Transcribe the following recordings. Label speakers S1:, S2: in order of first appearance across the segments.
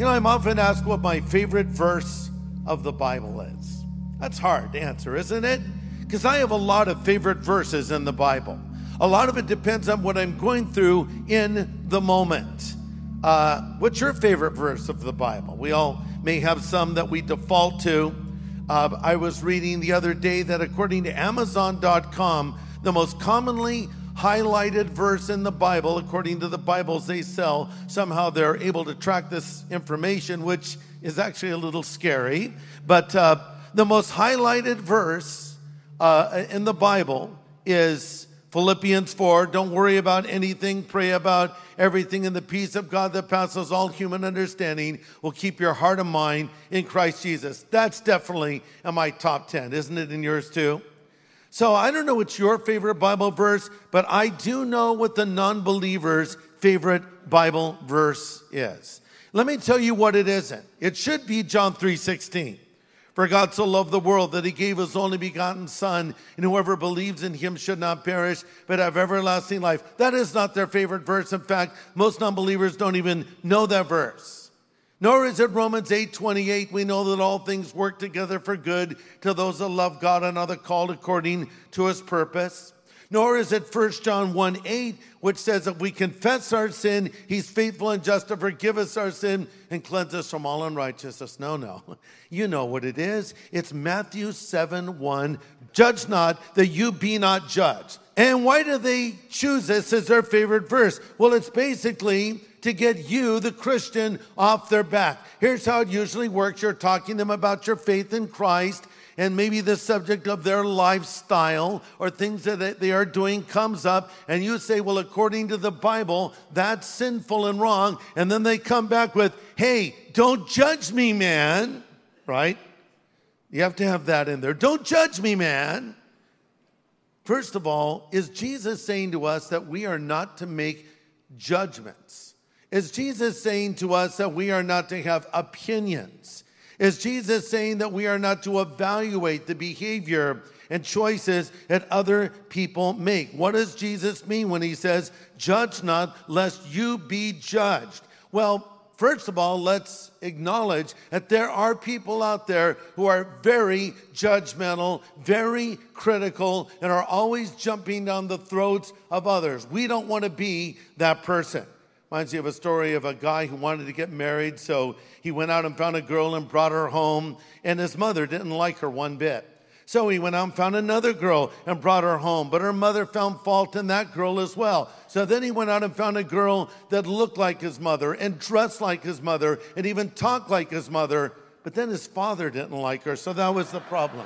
S1: I'm often asked what my favorite verse of the Bible is. That's hard to answer, isn't it? Because I have a lot of favorite verses in the Bible. A lot of it depends on what I'm going through in the moment. What's your favorite verse of the Bible? We all may have some that we default to. I was reading the other day that according to Amazon.com, the most commonly highlighted verse in the Bible, according to the Bibles they sell, somehow they're able to track this information, which is actually a little scary. But the most highlighted verse in the Bible is Philippians 4. Don't worry about anything, pray about everything, and the peace of God that passes all human understanding will keep your heart and mind in Christ Jesus. That's definitely in my top 10, isn't it in yours too? So I don't know what's your favorite Bible verse, but I do know what the non-believer's favorite Bible verse is. Let me tell you what it isn't. It should be John 3:16. For God so loved the world that he gave his only begotten Son, and whoever believes in him should not perish, but have everlasting life. That is not their favorite verse. In fact, most non-believers don't even know that verse. Nor is it Romans 8:28. We know that all things work together for good to those that love God and are the called according to his purpose. Nor is it 1 John 1:8, which says that we confess our sin, he's faithful and just to forgive us our sin and cleanse us from all unrighteousness. No. You know what it is. It's Matthew 7:1. Judge not that you be not judged. And why do they choose this as their favorite verse? Well, it's basically to get you, the Christian, off their back. Here's how it usually works. You're talking to them about your faith in Christ, and maybe the subject of their lifestyle or things that they are doing comes up, and you say, well, according to the Bible, that's sinful and wrong. And then they come back with, hey, don't judge me, man. Right? You have to have that in there. Don't judge me, man. First of all, is Jesus saying to us that we are not to make judgments? Is Jesus saying to us that we are not to have opinions? Is Jesus saying that we are not to evaluate the behavior and choices that other people make? What does Jesus mean when he says, judge not lest you be judged? Well, first of all, let's acknowledge that there are people out there who are very judgmental, very critical, and are always jumping down the throats of others. We don't want to be that person. Reminds me of a story of a guy who wanted to get married, so he went out and found a girl and brought her home, and his mother didn't like her one bit. So he went out and found another girl and brought her home, but her mother found fault in that girl as well. So then he went out and found a girl that looked like his mother and dressed like his mother and even talked like his mother, but then his father didn't like her, so that was the problem.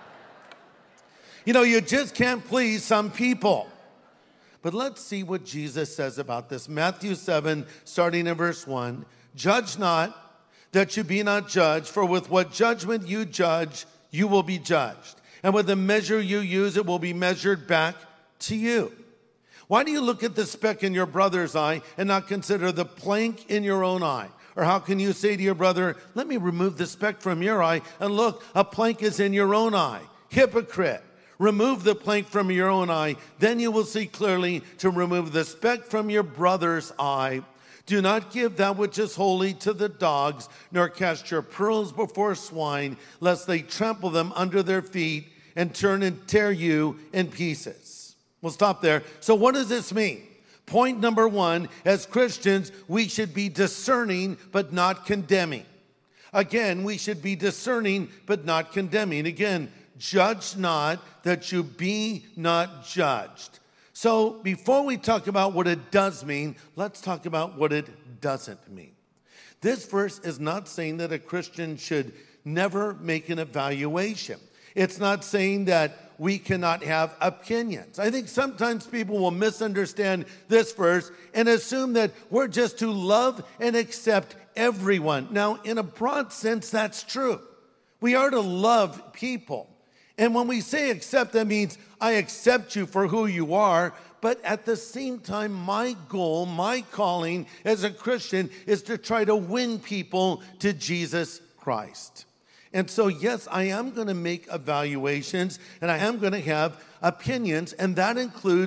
S1: You just can't please some people. But let's see what Jesus says about this. Matthew 7, starting in verse 1. Judge not that you be not judged, for with what judgment you judge, you will be judged. And with the measure you use, it will be measured back to you. Why do you look at the speck in your brother's eye and not consider the plank in your own eye? Or how can you say to your brother, let me remove the speck from your eye, and look, a plank is in your own eye? Hypocrite. Remove the plank from your own eye, then you will see clearly to remove the speck from your brother's eye. Do not give that which is holy to the dogs, nor cast your pearls before swine, lest they trample them under their feet and turn and tear you in pieces. We'll stop there. So what does this mean? Point number one, as Christians, we should be discerning but not condemning. Again, we should be discerning but not condemning. Again, judge not that you be not judged. So before we talk about what it does mean, let's talk about what it doesn't mean. This verse is not saying that a Christian should never make an evaluation. It's not saying that we cannot have opinions. I think sometimes people will misunderstand this verse and assume that we're just to love and accept everyone. Now, in a broad sense, that's true. We are to love people. And when we say accept, that means I accept you for who you are. But at the same time, my goal, my calling as a Christian is to try to win people to Jesus Christ. And so, yes, I am going to make evaluations and I am going to have opinions. And that includes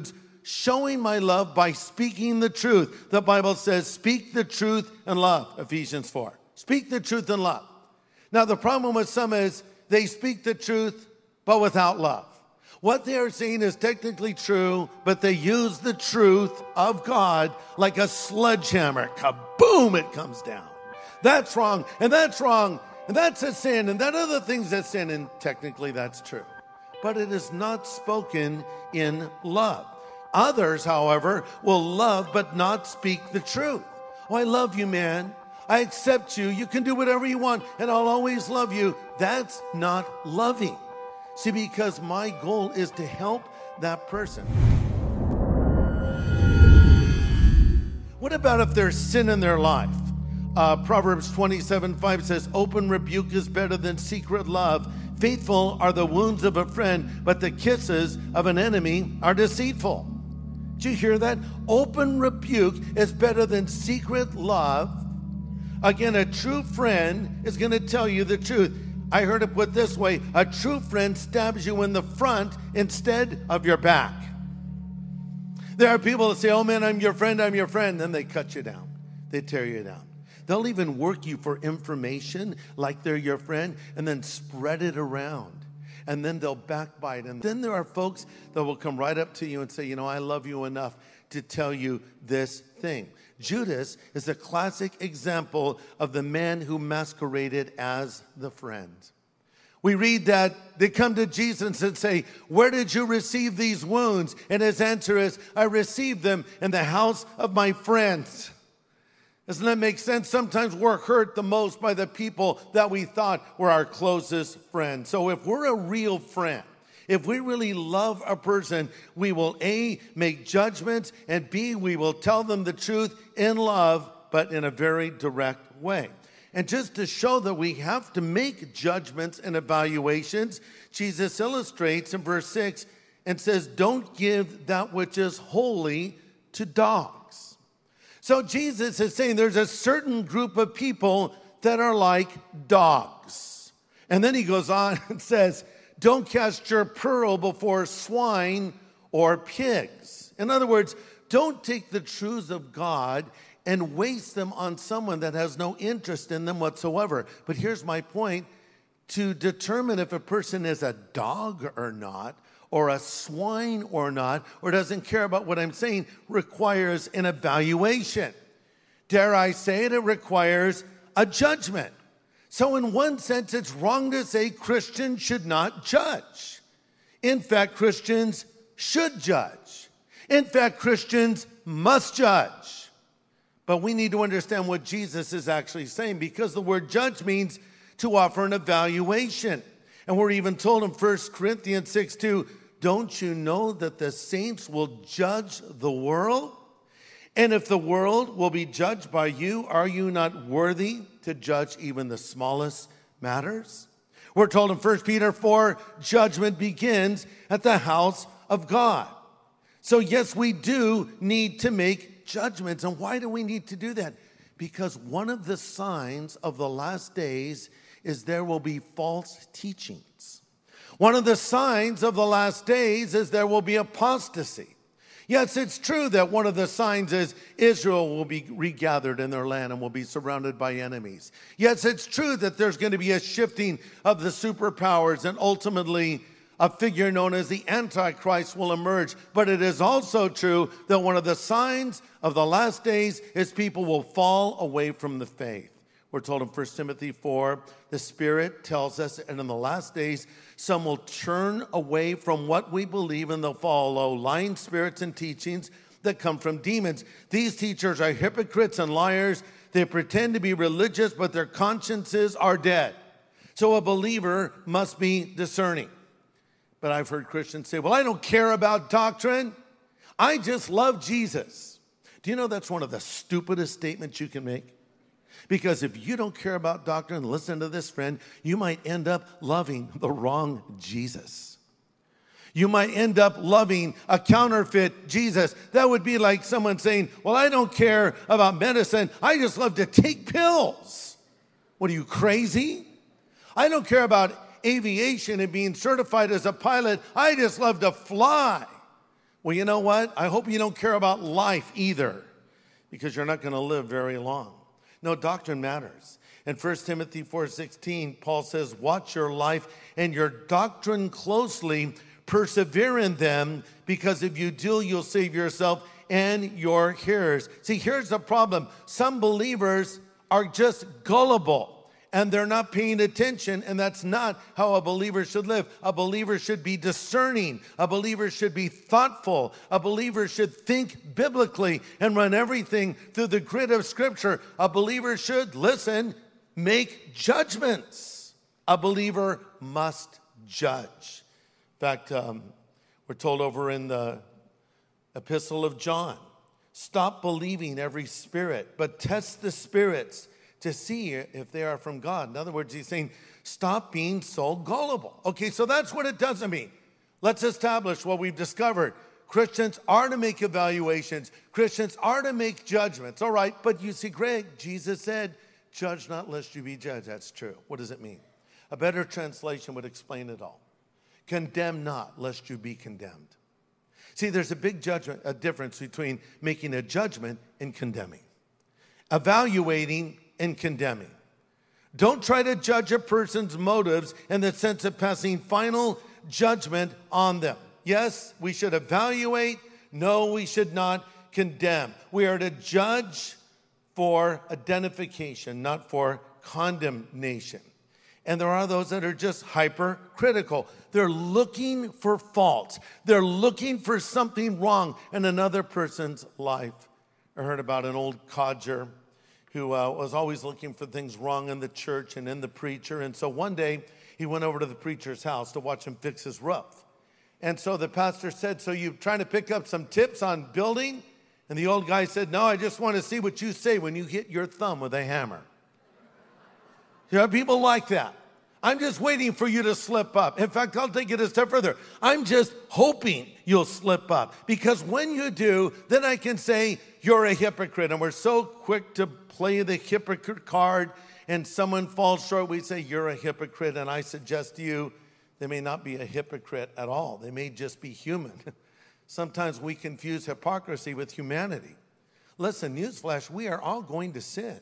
S1: showing my love by speaking the truth. The Bible says, speak the truth in love, Ephesians 4. Speak the truth in love. Now, the problem with some is they speak the truth, but without love. What they are saying is technically true, but they use the truth of God like a sledgehammer. Kaboom, it comes down. That's wrong, and that's wrong, and that's a sin, and that other thing's a sin, and technically that's true. But it is not spoken in love. Others, however, will love but not speak the truth. Oh, I love you, man. I accept you. You can do whatever you want, and I'll always love you. That's not loving. See, because my goal is to help that person. What about if there's sin in their life? Proverbs 27:5 says, open rebuke is better than secret love. Faithful are the wounds of a friend, but the kisses of an enemy are deceitful. Did you hear that? Open rebuke is better than secret love. Again, a true friend is going to tell you the truth. I heard it put this way: a true friend stabs you in the front instead of your back. There are people that say, oh man, I'm your friend. Then they cut you down. They tear you down. They'll even work you for information like they're your friend and then spread it around. And then they'll backbite. And then there are folks that will come right up to you and say, you know, I love you enough to tell you this thing. Judas is a classic example of the man who masqueraded as the friend. We read that they come to Jesus and say, where did you receive these wounds? And his answer is, I received them in the house of my friends. Doesn't that make sense? Sometimes we're hurt the most by the people that we thought were our closest friends. So if we're a real friend, if we really love a person, we will A, make judgments, and B, we will tell them the truth in love, but in a very direct way. And just to show that we have to make judgments and evaluations, Jesus illustrates in verse 6 and says, don't give that which is holy to dogs. So Jesus is saying there's a certain group of people that are like dogs. And then he goes on and says, don't cast your pearl before swine or pigs. In other words, don't take the truths of God and waste them on someone that has no interest in them whatsoever. But here's my point. To determine if a person is a dog or not, or a swine or not, or doesn't care about what I'm saying, requires an evaluation. Dare I say it, it requires a judgment. So in one sense, it's wrong to say Christians should not judge. In fact, Christians should judge. In fact, Christians must judge. But we need to understand what Jesus is actually saying, because the word judge means to offer an evaluation. And we're even told in 1 Corinthians 6:2, don't you know that the saints will judge the world? And if the world will be judged by you, are you not worthy to judge even the smallest matters? We're told in 1 Peter 4, judgment begins at the house of God. So yes, we do need to make judgments. And why do we need to do that? Because one of the signs of the last days is there will be false teachings. One of the signs of the last days is there will be apostasy. Yes, it's true that one of the signs is Israel will be regathered in their land and will be surrounded by enemies. Yes, it's true that there's going to be a shifting of the superpowers and ultimately a figure known as the Antichrist will emerge. But it is also true that one of the signs of the last days is people will fall away from the faith. We're told in 1 Timothy 4, the Spirit tells us, and in the last days, some will turn away from what we believe and they'll follow lying spirits and teachings that come from demons. These teachers are hypocrites and liars. They pretend to be religious, but their consciences are dead. So a believer must be discerning. But I've heard Christians say, well, I don't care about doctrine. I just love Jesus. Do you know that's one of the stupidest statements you can make? Because if you don't care about doctrine, listen to this, friend, you might end up loving the wrong Jesus. You might end up loving a counterfeit Jesus. That would be like someone saying, well, I don't care about medicine. I just love to take pills. What are you, crazy? I don't care about aviation and being certified as a pilot. I just love to fly. Well, you know what? I hope you don't care about life either, because you're not going to live very long. No, doctrine matters. In 1 Timothy 4:16, Paul says, watch your life and your doctrine closely, persevere in them, because if you do, you'll save yourself and your hearers. See, here's the problem. Some believers are just gullible and they're not paying attention, and that's not how a believer should live. A believer should be discerning. A believer should be thoughtful. A believer should think biblically and run everything through the grid of Scripture. A believer should, listen, make judgments. A believer must judge. In fact, we're told over in the Epistle of John, stop believing every spirit, but test the spirits to see if they are from God. In other words, he's saying, stop being so gullible. Okay, so that's what it doesn't mean. Let's establish what we've discovered. Christians are to make evaluations. Christians are to make judgments. All right, but you see, Greg, Jesus said, judge not lest you be judged. That's true. What does it mean? A better translation would explain it all. Condemn not lest you be condemned. See, there's a big difference between making a judgment and condemning. Evaluating and condemning. Don't try to judge a person's motives in the sense of passing final judgment on them. Yes, we should evaluate. No, we should not condemn. We are to judge for identification, not for condemnation. And there are those that are just hypercritical. They're looking for faults. They're looking for something wrong in another person's life. I heard about an old codger who was always looking for things wrong in the church and in the preacher. And so one day, he went over to the preacher's house to watch him fix his roof. And so the pastor said, so you trying to pick up some tips on building? And the old guy said, no, I just want to see what you say when you hit your thumb with a hammer. There are people like that. I'm just waiting for you to slip up. In fact, I'll take it a step further. I'm just hoping you'll slip up. Because when you do, then I can say you're a hypocrite. And we're so quick to play the hypocrite card, and someone falls short, we say you're a hypocrite. And I suggest to you, they may not be a hypocrite at all. They may just be human. Sometimes we confuse hypocrisy with humanity. Listen, newsflash, we are all going to sin.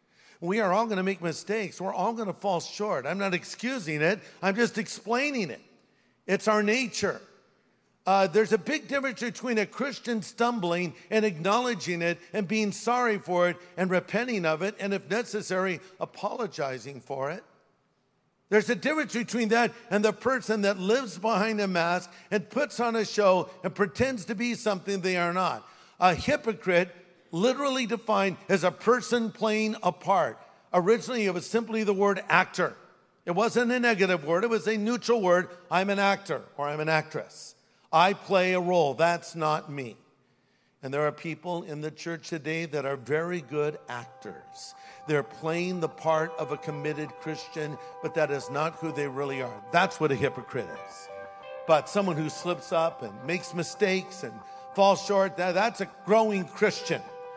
S1: We are all going to make mistakes. We're all going to fall short. I'm not excusing it. I'm just explaining it. It's our nature. There's a big difference between a Christian stumbling and acknowledging it and being sorry for it and repenting of it and, if necessary, apologizing for it. There's a difference between that and the person that lives behind a mask and puts on a show and pretends to be something they are not. A hypocrite, literally defined as a person playing a part. Originally, it was simply the word actor. It wasn't a negative word. It was a neutral word. I'm an actor or I'm an actress. I play a role. That's not me. And there are people in the church today that are very good actors. They're playing the part of a committed Christian, but that is not who they really are. That's what a hypocrite is. But someone who slips up and makes mistakes and falls short, that's a growing Christian.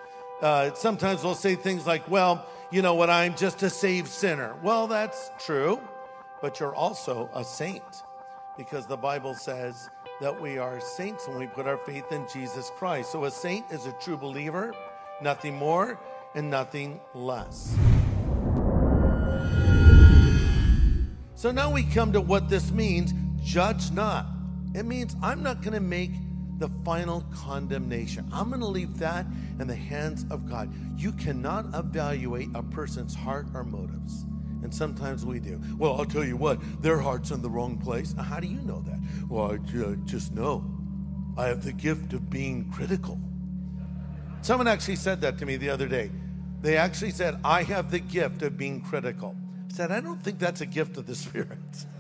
S1: Sometimes we'll say things like, well, you know what, I'm just a saved sinner. Well, that's true, but you're also a saint, because the Bible says that we are saints when we put our faith in Jesus Christ. So a saint is a true believer, nothing more and nothing less. So now we come to what this means, judge not. It means I'm not going to make the final condemnation. I'm going to leave that in the hands of God. You cannot evaluate a person's heart or motives. And sometimes we do. Well, I'll tell you what, their heart's in the wrong place. How do you know that? Well, I just know. I have the gift of being critical. Someone actually said that to me the other day. They actually said, I have the gift of being critical. I said, I don't think that's a gift of the Spirit.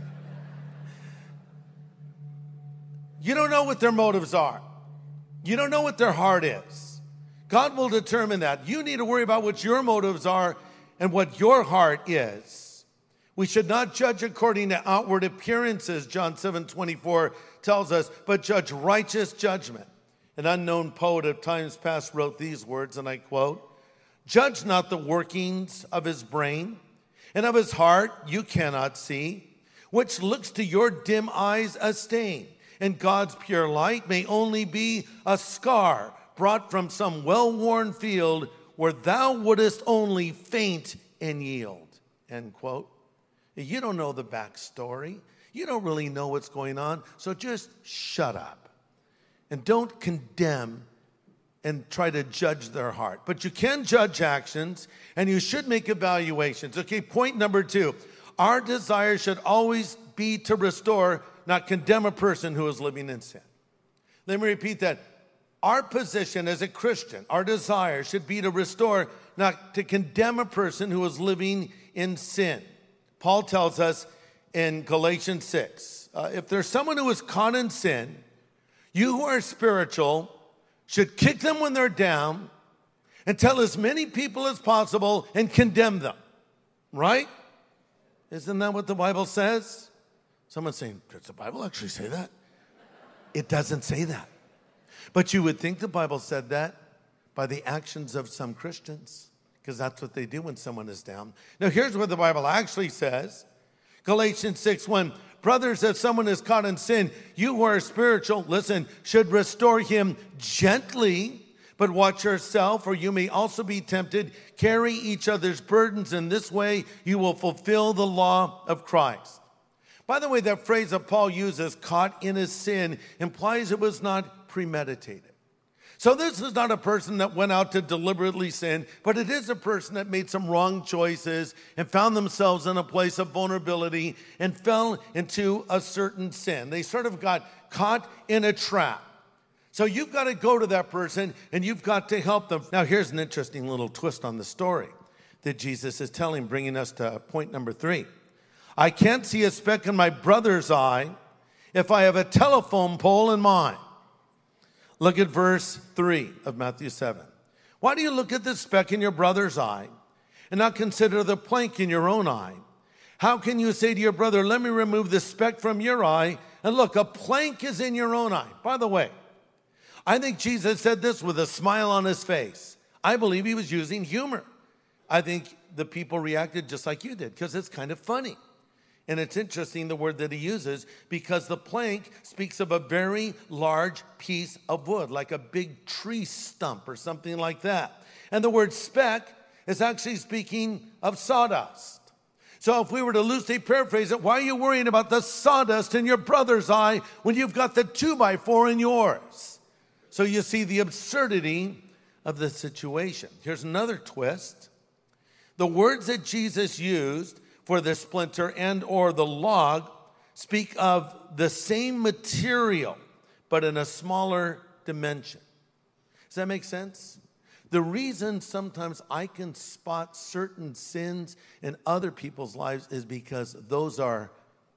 S1: You don't know what their motives are. You don't know what their heart is. God will determine that. You need to worry about what your motives are and what your heart is. We should not judge according to outward appearances, John 7:24 tells us, but judge righteous judgment. An unknown poet of times past wrote these words, and I quote, judge not the workings of his brain, and of his heart you cannot see, which looks to your dim eyes a stain, in God's pure light may only be a scar brought from some well-worn field where thou wouldest only faint and yield, end quote. You don't know the backstory. You don't really know what's going on, so just shut up. And don't condemn and try to judge their heart. But you can judge actions, and you should make evaluations. Okay, point number 2. Our desire should always be to restore, not condemn a person who is living in sin. Let me repeat that. Our position as a Christian, our desire should be to restore, not to condemn a person who is living in sin. Paul tells us in Galatians 6, if there's someone who is caught in sin, you who are spiritual should kick them when they're down and tell as many people as possible and condemn them. Right? Isn't that what the Bible says? Someone's saying, does the Bible actually say that? It doesn't say that. But you would think the Bible said that by the actions of some Christians, because that's what they do when someone is down. Now, here's what the Bible actually says. Galatians 6:1, brothers, if someone is caught in sin, you who are spiritual, listen, should restore him gently, but watch yourself, or you may also be tempted. Carry each other's burdens. In this way, you will fulfill the law of Christ. By the way, that phrase that Paul uses, caught in his sin, implies it was not premeditated. So this is not a person that went out to deliberately sin, but it is a person that made some wrong choices and found themselves in a place of vulnerability and fell into a certain sin. They sort of got caught in a trap. So you've got to go to that person and you've got to help them. Now here's an interesting little twist on the story that Jesus is telling, bringing us to point number 3. I can't see a speck in my brother's eye if I have a telephone pole in mine. Look at verse 3 of Matthew 7. Why do you look at the speck in your brother's eye and not consider the plank in your own eye? How can you say to your brother, let me remove the speck from your eye, and look, a plank is in your own eye? By the way, I think Jesus said this with a smile on his face. I believe he was using humor. I think the people reacted just like you did, because it's kind of funny. And it's interesting, the word that he uses, because the plank speaks of a very large piece of wood, like a big tree stump or something like that. And the word speck is actually speaking of sawdust. So if we were to loosely paraphrase it, why are you worrying about the sawdust in your brother's eye when you've got the 2x4 in yours? So you see the absurdity of the situation. Here's another twist. The words that Jesus used for the splinter and or the log speak of the same material, but in a smaller dimension. Does that make sense? The reason sometimes I can spot certain sins in other people's lives is because those are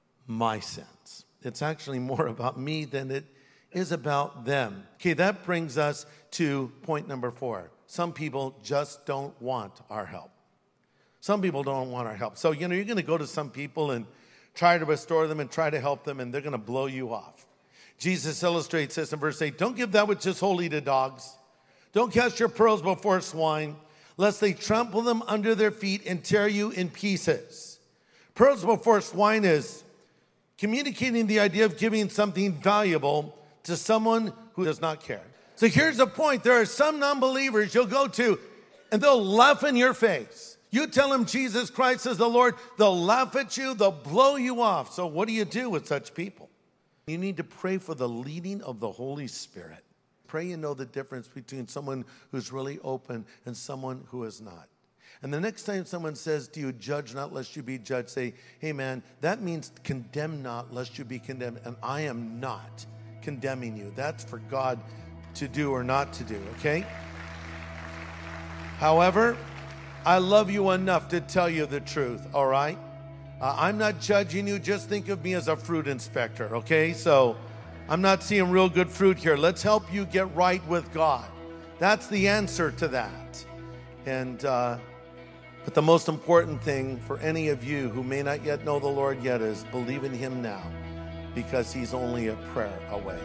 S1: my sins. It's actually more about me than it is about them. Okay, that brings us to point number 4. Some people just don't want our help. Some people don't want our help. So, you're going to go to some people and try to restore them and try to help them, and they're going to blow you off. Jesus illustrates this in verse 8. Don't give that which is holy to dogs. Don't cast your pearls before swine, lest they trample them under their feet and tear you in pieces. Pearls before swine is communicating the idea of giving something valuable to someone who does not care. So here's the point. There are some non-believers you'll go to, and they'll laugh in your face. You tell them Jesus Christ is the Lord, they'll laugh at you, they'll blow you off. So what do you do with such people? You need to pray for the leading of the Holy Spirit. Pray and know the difference between someone who's really open and someone who is not. And the next time someone says to you, judge not lest you be judged, say, hey man, that means condemn not lest you be condemned. And I am not condemning you. That's for God to do or not to do, okay? However, I love you enough to tell you the truth, all right? I'm not judging you. Just think of me as a fruit inspector, okay? So I'm not seeing real good fruit here. Let's help you get right with God. That's the answer to that. And but the most important thing for any of you who may not yet know the Lord yet is believe in him now, because he's only a prayer away.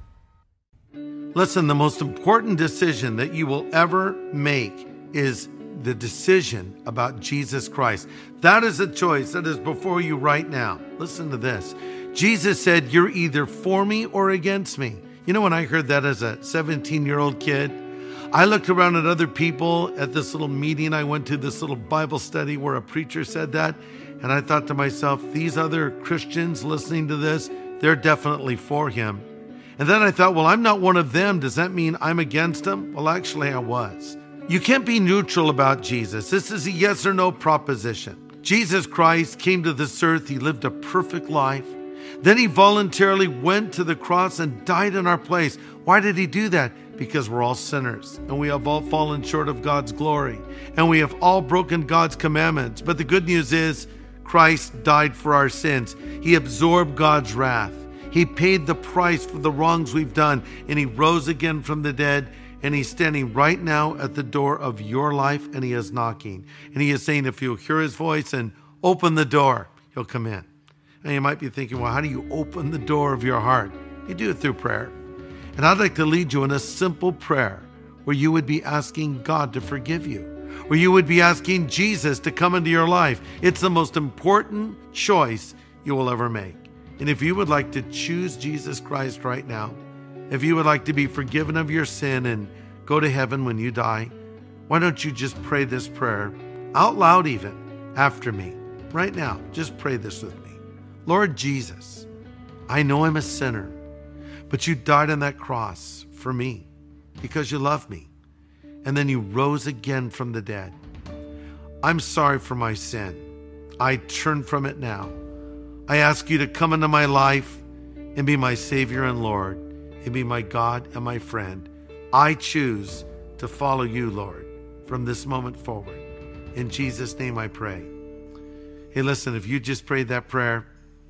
S1: Listen, the most important decision that you will ever make is the decision about Jesus Christ. That is a choice that is before you right now. Listen to this. Jesus said, you're either for me or against me. You know, when I heard that as a 17-year-old kid, I looked around at other people at this little meeting I went to, this little Bible study where a preacher said that. And I thought to myself, these other Christians listening to this, they're definitely for him. And then I thought, well, I'm not one of them. Does that mean I'm against him? Well, actually, I was. You can't be neutral about Jesus. This is a yes or no proposition. Jesus Christ came to this earth. He lived a perfect life. Then he voluntarily went to the cross and died in our place. Why did he do that? Because we're all sinners and we have all fallen short of God's glory and we have all broken God's commandments. But the good news is Christ died for our sins. He absorbed God's wrath. He paid the price for the wrongs we've done, and he rose again from the dead, and he's standing right now at the door of your life, and he is knocking. And he is saying, if you'll hear his voice and open the door, he'll come in. And you might be thinking, well, how do you open the door of your heart? You do it through prayer. And I'd like to lead you in a simple prayer where you would be asking God to forgive you, where you would be asking Jesus to come into your life. It's the most important choice you will ever make. And if you would like to choose Jesus Christ right now, if you would like to be forgiven of your sin and go to heaven when you die, why don't you just pray this prayer out loud even after me right now? Just pray this with me. Lord Jesus, I know I'm a sinner, but you died on that cross for me because you love me. And then you rose again from the dead. I'm sorry for my sin. I turn from it now. I ask you to come into my life and be my Savior and Lord, and be my God and my friend. I choose to follow you, Lord, from this moment forward. In Jesus' name I pray. Hey, listen, if you just prayed that prayer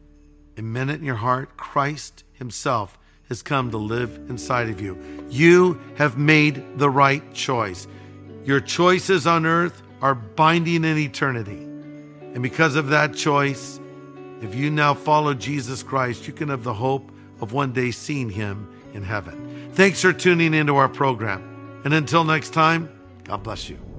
S1: and meant it in your heart, Christ himself has come to live inside of you. You have made the right choice. Your choices on earth are binding in eternity. And because of that choice, if you now follow Jesus Christ, you can have the hope of one day seeing him in heaven. Thanks for tuning into our program. And until next time, God bless you.